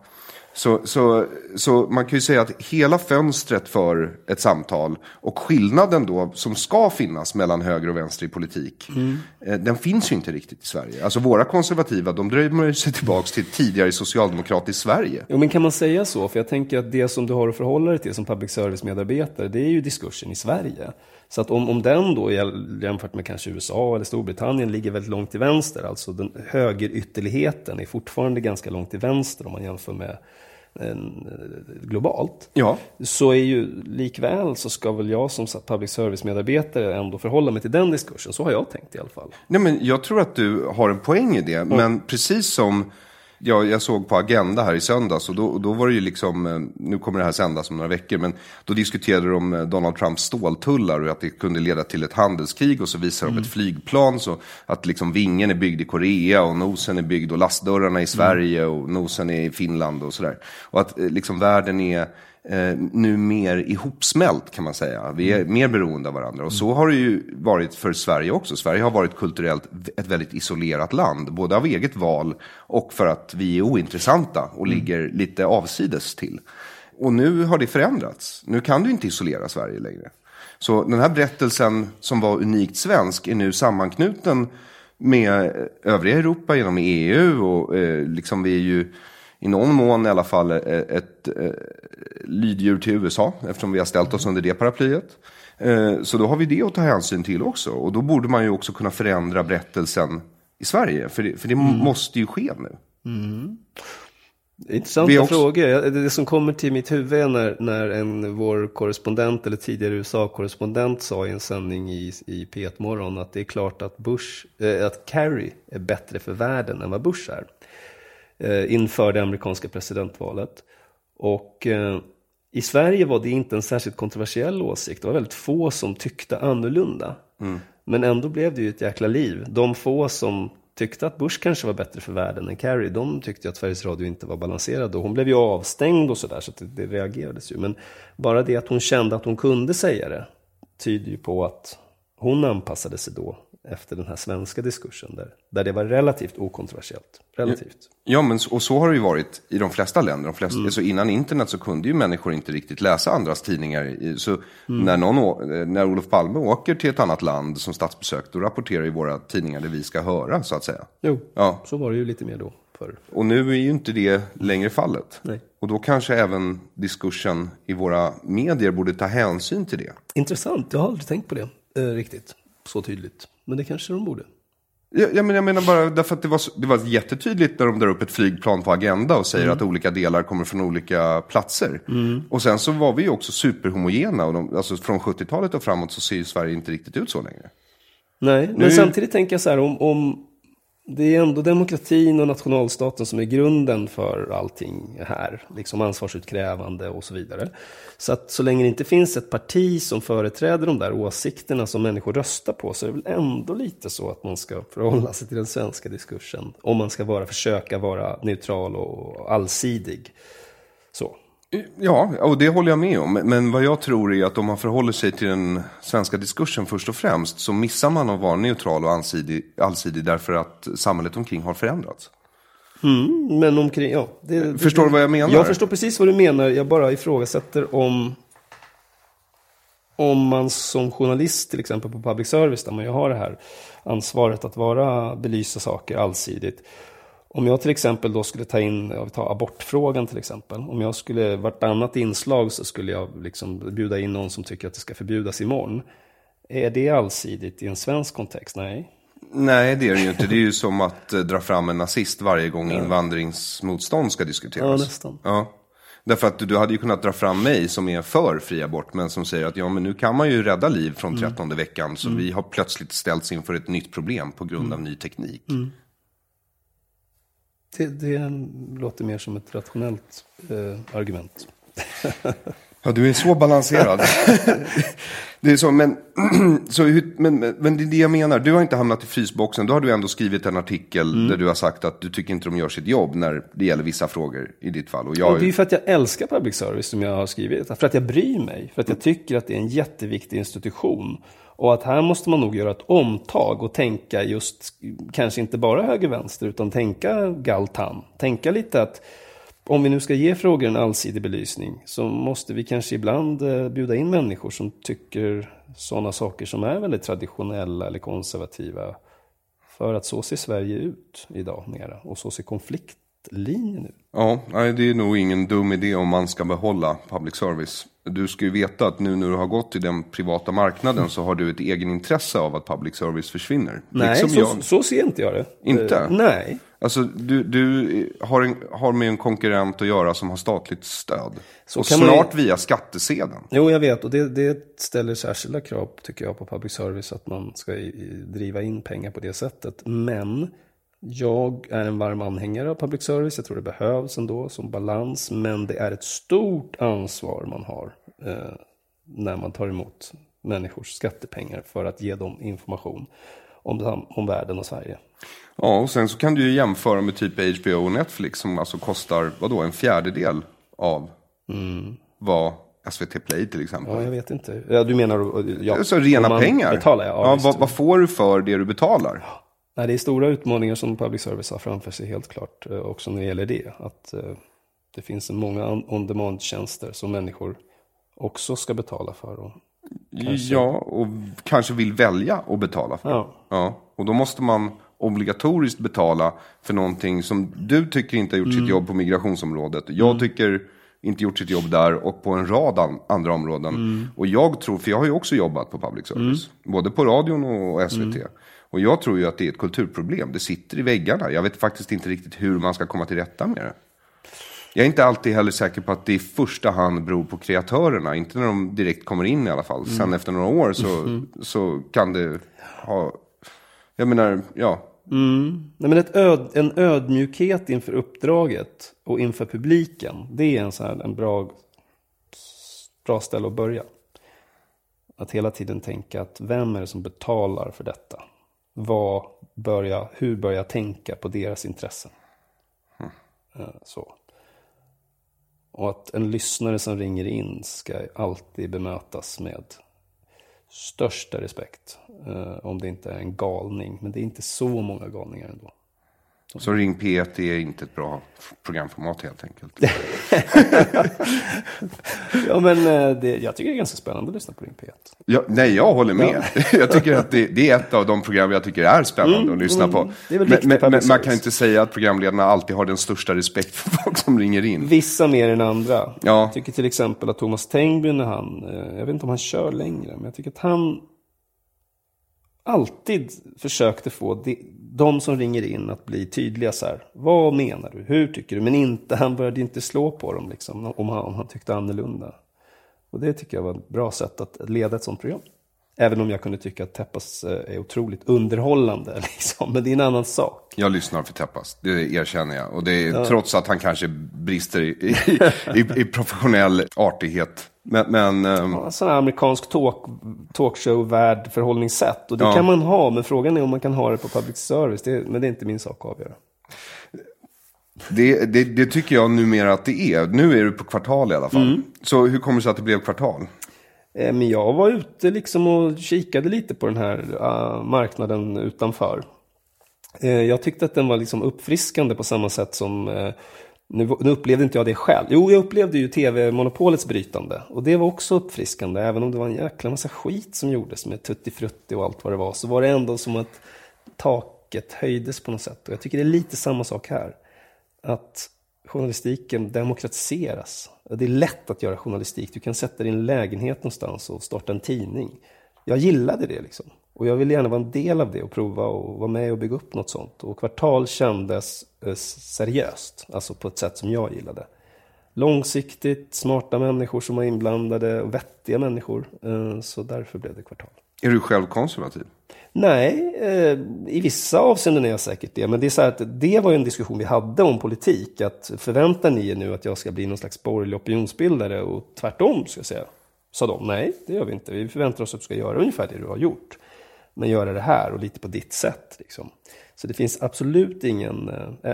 Så man kan ju säga att hela fönstret för ett samtal och skillnaden då som ska finnas mellan höger och vänster i politik, den finns ju inte riktigt i Sverige. Alltså våra konservativa, de dröjer sig tillbaka till tidigare socialdemokratiskt Sverige. Jo, men kan man säga så? För jag tänker att det som du har att förhålla dig till som public service-medarbetare, det är ju diskursen i Sverige. Så att om den då jämfört med kanske USA eller Storbritannien ligger väldigt långt till vänster, alltså den högerytterligheten är fortfarande ganska långt till vänster om man jämför med globalt, så är ju likväl så ska väl jag som public service-medarbetare ändå förhålla mig till den diskursen. Så har jag tänkt i alla fall. Nej, men jag tror att du har en poäng i det, men precis som jag såg på Agenda här i söndags, och då var det ju liksom, nu kommer det här sändas om några veckor, men då diskuterade de om Donald Trumps ståltullar och att det kunde leda till ett handelskrig, och så visar de ett flygplan, så att liksom vingen är byggd i Korea och nosen är byggd och lastdörrarna i Sverige och nosen är i Finland och sådär. Och att liksom världen är nu mer ihopsmält, kan man säga. Vi är mer beroende av varandra. Och så har det ju varit för Sverige också. Sverige har varit kulturellt ett väldigt isolerat land. Både av eget val och för att vi är ointressanta och ligger lite avsides till. Och nu har det förändrats. Nu kan du inte isolera Sverige längre. Så den här berättelsen som var unikt svensk är nu sammanknuten med övriga Europa genom EU. Och liksom vi är ju i någon mån i alla fall ett lyddjur till USA, eftersom vi har ställt oss under det paraplyet. Så då har vi det att ta hänsyn till också. Och då borde man ju också kunna förändra berättelsen i Sverige. För det måste ju ske nu. Intressanta frågor. Det som kommer till mitt huvud är när vår korrespondent eller tidigare USA-korrespondent sa i en sändning i P1-morgon att det är klart att att Kerry är bättre för världen än vad Bush är. Inför det amerikanska presidentvalet. Och i Sverige var det inte en särskilt kontroversiell åsikt. Det var väldigt få som tyckte annorlunda. Men ändå blev det ju ett jäkla liv. De få som tyckte att Bush kanske var bättre för världen än Kerry, de tyckte att Sveriges Radio inte var balanserad. Och hon blev ju avstängd och sådär, så att det reagerades ju. Men bara det att hon kände att hon kunde säga det tyder ju på att hon anpassade sig då efter den här svenska diskursen där det var relativt okontroversiellt. Relativt. Ja, men och så har det ju varit i de flesta länder. Alltså innan internet så kunde ju människor inte riktigt läsa andras tidningar. Så när Olof Palme åker till ett annat land som statsbesök, då rapporterar ju våra tidningar det vi ska höra, så att säga. Jo, så var det ju lite mer då förr. Och nu är ju inte det längre fallet. Nej. Och då kanske även diskursen i våra medier borde ta hänsyn till det. Intressant, jag har aldrig tänkt på det riktigt så tydligt. Men det kanske de borde. Ja, men jag menar bara därför att det var jättetydligt när de drar upp ett flygplan på Agenda och säger att olika delar kommer från olika platser. Och sen så var vi ju också superhomogena. Och alltså från 70-talet och framåt så ser ju Sverige inte riktigt ut så längre. Nej, men samtidigt tänker jag så här, om det är ändå demokratin och nationalstaten som är grunden för allting här. Liksom ansvarsutkrävande och så vidare. Så att så länge det inte finns ett parti som företräder de där åsikterna som människor röstar på, så är det väl ändå lite så att man ska förhålla sig till den svenska diskursen. Om man ska försöka vara neutral och allsidig. Så. Ja, och det håller jag med om. Men vad jag tror är att om man förhåller sig till den svenska diskursen först och främst, så missar man att vara neutral och allsidig därför att samhället omkring har förändrats. Men omkring, förstår du vad jag menar? Jag förstår precis vad du menar. Jag bara ifrågasätter om man som journalist till exempel på public service, där man ju har det här ansvaret att belysa saker allsidigt, Om jag till exempel då skulle ta abortfrågan till exempel. Om jag skulle vartannat inslag så skulle jag liksom bjuda in någon som tycker att det ska förbjudas imorgon. Är det allsidigt i en svensk kontext? Nej. Nej, det är det ju inte. Det är ju som att dra fram en nazist varje gång invandringsmotstånd ska diskuteras. Ja, nästan. Ja. Därför att du hade ju kunnat dra fram mig som är för fri abort, men som säger att men nu kan man ju rädda liv från 13:e veckan. Så vi har plötsligt ställts inför ett nytt problem på grund av ny teknik. Det låter mer som ett rationellt argument. Ja, du är så balanserad. Det är så, men det är det jag menar. Du har inte hamnat i frysboxen. Då har du ändå skrivit en artikel där du har sagt att du tycker inte de gör sitt jobb när det gäller vissa frågor i ditt fall. Och det är ju för att jag älskar public service som jag har skrivit. För att jag bryr mig. För att jag tycker att det är en jätteviktig institution. Och att här måste man nog göra ett omtag och tänka just, kanske inte bara höger-vänster, utan tänka Galtan. Tänka lite att om vi nu ska ge frågor en allsidig belysning så måste vi kanske ibland bjuda in människor som tycker sådana saker som är väldigt traditionella eller konservativa. För att så ser Sverige ut idag mera och så ser konfliktlinjen ut. Ja, det är nog ingen dum idé om man ska behålla public service. Du ska ju veta att nu när du har gått till den privata marknaden så har du ett egen intresse av att public service försvinner. Nej, liksom så ser inte jag det. Inte? Nej. Alltså du har med en konkurrent att göra som har statligt stöd. Så och snart via skattesedeln. Jo, jag vet. Och det ställer särskilda krav, tycker jag, på public service. Att man ska driva in pengar på det sättet. Men jag är en varm anhängare av public service. Jag tror det behövs ändå som balans. Men det är ett stort ansvar man har när man tar emot människors skattepengar för att ge dem information om världen och Sverige. Ja, och sen så kan du ju jämföra med typ HBO och Netflix som alltså kostar, en fjärdedel av vad SVT Play till exempel. Ja, jag vet inte. Ja, du menar så rena pengar. Betalar, vad får du för det du betalar? Nej, det är stora utmaningar som public service har framför sig helt klart. Också när det gäller det. Att det finns många on-demand-tjänster som människor också ska betala för. Och kanske vill välja att betala för. Ja. Och då måste man obligatoriskt betala för någonting som du tycker inte har gjort sitt jobb på migrationsområdet. Jag tycker inte gjort sitt jobb där och på en rad andra områden. Och jag tror, för jag har ju också jobbat på public service. Både på radion och SVT. Och jag tror ju att det är ett kulturproblem. Det sitter i väggarna. Jag vet faktiskt inte riktigt hur man ska komma till rätta med det. Jag är inte alltid heller säker på att det i första hand beror på kreatörerna. Inte när de direkt kommer in i alla fall. Sen efter några år så kan det ha... Jag menar, ja. Nej, men en ödmjukhet inför uppdraget och inför publiken. Det är en bra ställe att börja. Att hela tiden tänka att vem är det som betalar för detta? Hur börjar jag tänka på deras intressen? Så. Och att en lyssnare som ringer in ska alltid bemötas med största respekt. Om det inte är en galning. Men det är inte så många galningar ändå. Så Ring P1 är inte ett bra programformat helt enkelt. Ja, men jag tycker det är ganska spännande att lyssna på Ring P1. Ja, nej, jag håller med. Ja. Jag tycker att det är ett av de program jag tycker är spännande att lyssna på. Men man kan inte säga att programledarna alltid har den största respekt för folk som ringer in. Vissa mer än andra. Ja. Jag tycker till exempel att Thomas Tengby när jag vet inte om han kör längre, men jag tycker att han alltid försökte få de som ringer in att bli tydliga så här. Vad menar du? Hur tycker du? Men han började inte slå på dem liksom, om han tyckte annorlunda. Och det tycker jag var ett bra sätt att leda ett sånt program. Även om jag kunde tycka att Teppas är otroligt underhållande liksom. Men det är en annan sak. Jag lyssnar för Teppas, det erkänner jag. Och det är trots att han kanske brister i professionell artighet. Men sån här amerikansk talkshow-värld förhållningssätt. Och det kan man ha, men frågan är om man kan ha det på public service. Men det är inte min sak att avgöra. Det tycker jag numera att det är. Nu är du på kvartal i alla fall. Så hur kommer det sig att det blev kvartal? Men jag var ute liksom och kikade lite på den här marknaden utanför. Jag tyckte att den var liksom uppfriskande på samma sätt som... Nu upplevde inte jag det själv. Jo, jag upplevde ju tv-monopolets brytande. Och det var också uppfriskande. Även om det var en jäkla massa skit som gjordes med Tutti Frutti och allt vad det var. Så var det ändå som att taket höjdes på något sätt. Och jag tycker det är lite samma sak här. Att journalistiken demokratiseras. Det är lätt att göra journalistik. Du kan sätta din lägenhet någonstans och starta en tidning. Jag gillade det liksom. Och jag ville gärna vara en del av det och prova och vara med och bygga upp något sånt. Och Kvartal kändes seriöst. Alltså på ett sätt som jag gillade. Långsiktigt, smarta människor som var inblandade och vettiga människor. Så därför blev det Kvartal. Är du själv konservativ? Nej, i vissa avseenden är jag säkert det. Men det är så här att det var ju en diskussion vi hade om politik. Att förväntar ni er nu att jag ska bli någon slags borgerlig opinionsbildare och tvärtom, ska jag säga. Sa de, nej det gör vi inte. Vi förväntar oss att du ska göra ungefär det du har gjort. Men göra det här och lite på ditt sätt. Liksom. Så det finns absolut ingen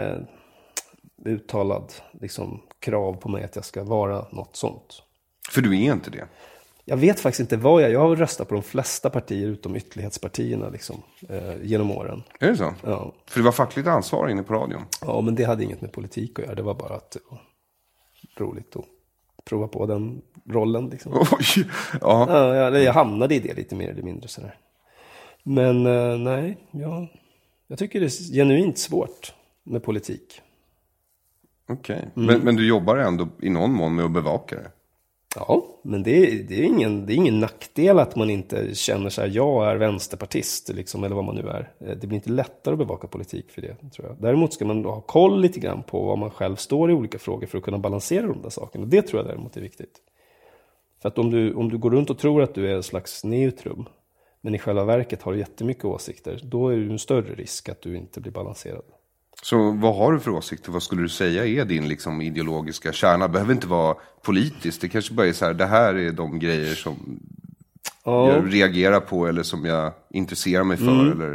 uttalad liksom, krav på mig att jag ska vara något sånt. För du är inte det? Jag vet faktiskt inte vad jag har röstat på de flesta partier utom ytterlighetspartierna liksom, genom åren. Är det så? Ja. För det var fackligt ansvar inne på radion? Ja, men det hade inget med politik att göra. Det var bara att det var roligt att prova på den rollen. Liksom. Oj, ja. Jag hamnade i det lite mer eller mindre sådär. Men nej, jag tycker det är genuint svårt med politik. Okej, men du jobbar ändå i någon mån med att bevaka det? Ja, men det är ingen nackdel att man inte känner sig jag är vänsterpartist liksom, eller vad man nu är. Det blir inte lättare att bevaka politik för det, tror jag. Däremot ska man ha koll lite grann på vad man själv står i olika frågor för att kunna balansera de där sakerna. Det tror jag däremot är viktigt. För att om du går runt och tror att du är en slags neutrum, men i själva verket har du jättemycket åsikter, då är det en större risk att du inte blir balanserad. Så vad har du för åsikter? Vad skulle du säga är din liksom, ideologiska kärna? Det behöver inte vara politiskt. Det kanske bara är så här, det här är de grejer som jag reagerar på eller som jag intresserar mig för. Eller...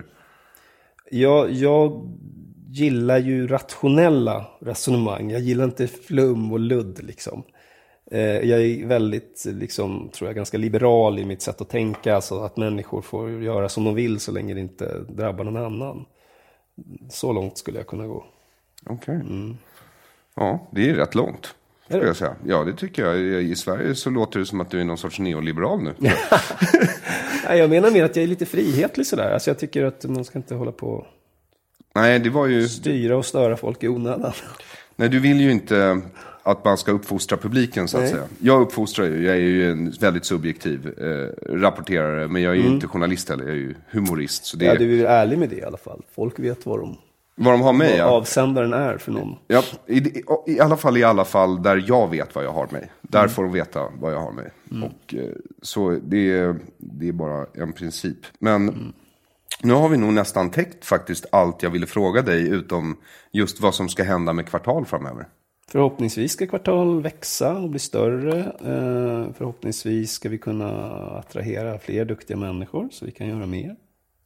Jag gillar ju rationella resonemang. Jag gillar inte flum och ludd liksom. Jag är väldigt, liksom, tror jag, ganska liberal i mitt sätt att tänka. Alltså att människor får göra som de vill så länge det inte drabbar någon annan. Så långt skulle jag kunna gå. Okej. Ja, det är rätt långt. Skulle jag säga. Ja, det tycker jag. I Sverige så låter det som att du är någon sorts neoliberal nu. Nej, jag menar mer att jag är lite frihetlig sådär. Alltså jag tycker att man ska inte hålla på. Nej, det var ju... styra och störa folk i onödan. Nej, du vill ju inte att man ska uppfostra publiken så att säga. Jag uppfostrar ju, jag är ju en väldigt subjektiv rapporterare, men jag är ju inte journalist heller, jag är ju humorist. Så det ja, du är ju ärlig med det i alla fall. Folk vet vad de har med, avsändaren är för någon. Ja, i alla fall där jag vet vad jag har med. Där får de veta vad jag har med. Och så det är bara en princip. Men nu har vi nog nästan täckt faktiskt allt jag ville fråga dig, utom just vad som ska hända med Kvartal framöver. Förhoppningsvis ska Kvartal växa och bli större. Förhoppningsvis ska vi kunna attrahera fler duktiga människor så vi kan göra mer.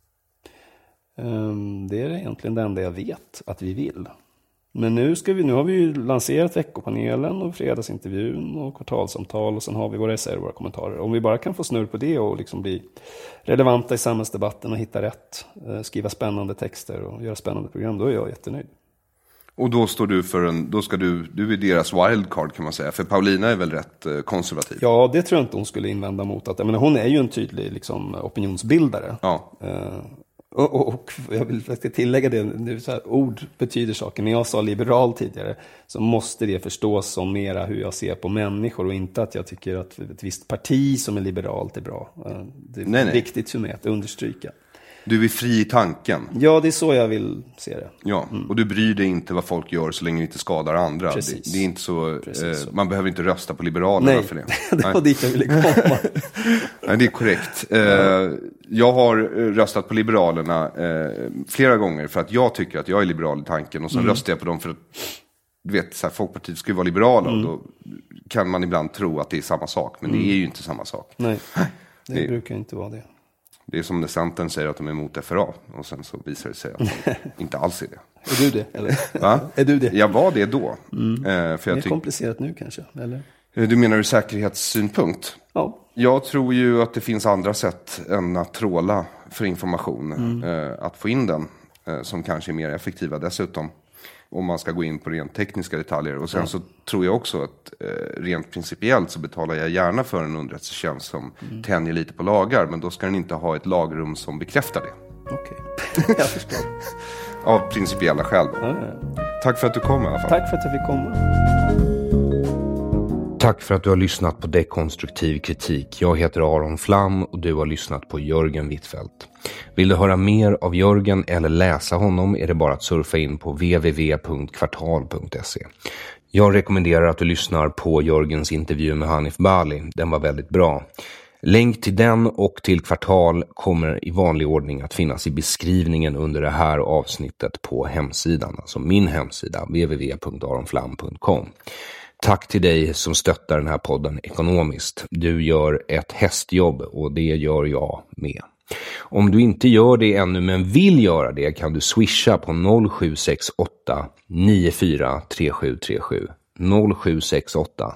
Det är egentligen det enda jag vet att vi vill. Men nu har vi ju lanserat veckopanelen och fredagsintervjun och kvartalsamtal och sen har vi våra essäer och våra kommentarer. Om vi bara kan få snurr på det och liksom bli relevanta i samhällsdebatten och hitta rätt, skriva spännande texter och göra spännande program, då är jag jättenöjd. Och då står du för du är deras wildcard kan man säga, för Paulina är väl rätt konservativ? Ja, det tror jag inte hon skulle invända mot. Hon är ju en tydlig liksom, opinionsbildare. Ja. Och jag vill tillägga det nu, så här, ord betyder saker. När jag sa liberal tidigare så måste det förstås som mera hur jag ser på människor och inte att jag tycker att ett visst parti som är liberalt är bra. Det är viktigt för mig att understryka. Du är fri i tanken. Ja, det är så jag vill se det. Ja, och du bryr dig inte vad folk gör så länge det inte skadar andra. Det är inte så, man behöver inte rösta på Liberalerna för det. Det var dit jag ville komma. Nej, det är korrekt. Jag har röstat på Liberalerna flera gånger för att jag tycker att jag är liberal i tanken. Och så röstar jag på dem för att, du vet, så här, Folkpartiet ska ju vara liberala. Och då kan man ibland tro att det är samma sak. Men det är ju inte samma sak. Nej, det brukar inte vara det. Det är som när Centern säger att de är emot FRA. Och sen så visar det sig att de inte alls är det. Är du det? Eller? Va? Är du det? Jag var det då. För det är komplicerat nu kanske, eller? Du menar ur säkerhetssynpunkt? Ja. Jag tror ju att det finns andra sätt än att tråla för information. Att få in den. Som kanske är mer effektiva dessutom. Om man ska gå in på rent tekniska detaljer. Och sen så tror jag också att rent principiellt så betalar jag gärna för en underrättelsetjänst som tänjer lite på lagar. Men då ska den inte ha ett lagrum som bekräftar det. Okej, jag förstår. Av principiella skäl. Ja. Tack för att du kom i alla fall. Tack för att jag fick komma. Tack för att du har lyssnat på Dekonstruktiv kritik. Jag heter Aron Flam och du har lyssnat på Jörgen Wittfeldt. Vill du höra mer av Jörgen eller läsa honom är det bara att surfa in på www.kvartal.se. Jag rekommenderar att du lyssnar på Jörgens intervju med Hanif Bali. Den var väldigt bra. Länk till den och till Kvartal kommer i vanlig ordning att finnas i beskrivningen under det här avsnittet på hemsidan. Alltså min hemsida, www.aronflam.com. Tack till dig som stöttar den här podden ekonomiskt. Du gör ett hästjobb och det gör jag med. Om du inte gör det ännu men vill göra det kan du swisha på 0768 943737. 0768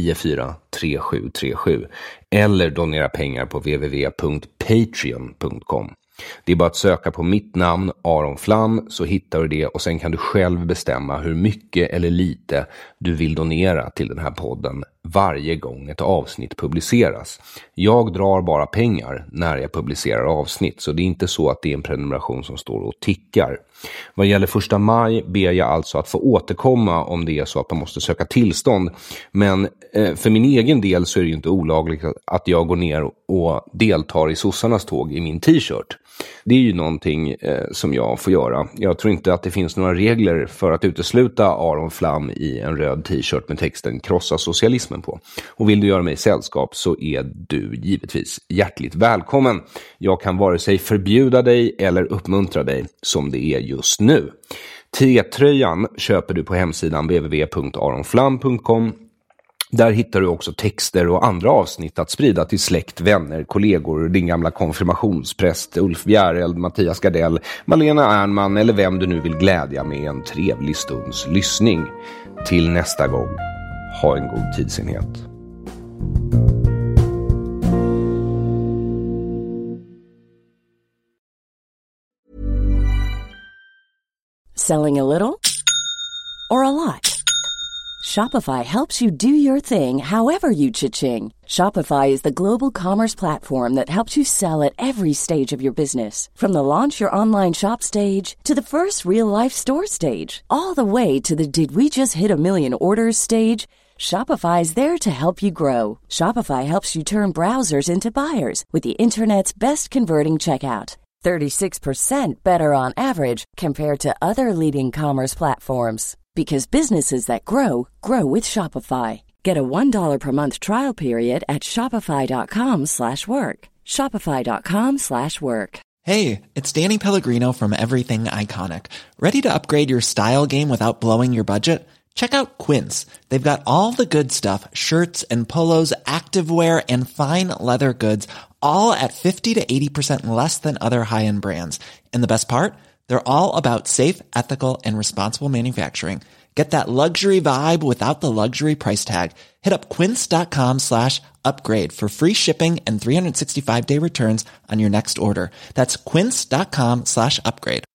943737 eller donera pengar på www.patreon.com. Det är bara att söka på mitt namn Aron Flam så hittar du det och sen kan du själv bestämma hur mycket eller lite du vill donera till den här podden varje gång ett avsnitt publiceras. Jag drar bara pengar när jag publicerar avsnitt så det är inte så att det är en prenumeration som står och tickar. Vad gäller 1 maj ber jag alltså att få återkomma om det är så att man måste söka tillstånd. Men för min egen del så är det ju inte olagligt att jag går ner och deltar i sossarnas tåg i min t-shirt. Det är ju någonting som jag får göra. Jag tror inte att det finns några regler för att utesluta Aron Flam i en röd t-shirt med texten krossa socialismen på. Och vill du göra mig sällskap så är du givetvis hjärtligt välkommen. Jag kan vare sig förbjuda dig eller uppmuntra dig som det är just nu. T-tröjan köper du på hemsidan www.aronflam.com. Där hittar du också texter och andra avsnitt att sprida till släkt, vänner, kollegor, din gamla konfirmationspräst Ulf Bjäreld, Mattias Gardell, Malena Ernman eller vem du nu vill glädja med en trevlig stunds lyssning. Till nästa gång, ha en god tidsenhet. Selling a little or a lot? Shopify helps you do your thing however you cha-ching. Shopify is the global commerce platform that helps you sell at every stage of your business. From the launch your online shop stage to the first real-life store stage, all the way to the did we just hit a million orders stage. Shopify is there to help you grow. Shopify helps you turn browsers into buyers with the internet's best converting checkout. 36% better on average compared to other leading commerce platforms. Because businesses that grow, grow with Shopify. Get a $1 per month trial period at shopify.com/work. Shopify.com/work. Hey, it's Danny Pellegrino from Everything Iconic. Ready to upgrade your style game without blowing your budget? Check out Quince. They've got all the good stuff, shirts and polos, activewear and fine leather goods, all at 50 to 80% less than other high-end brands. And the best part? They're all about safe, ethical, and responsible manufacturing. Get that luxury vibe without the luxury price tag. Hit up quince.com/upgrade for free shipping and 365-day returns on your next order. That's quince.com/upgrade.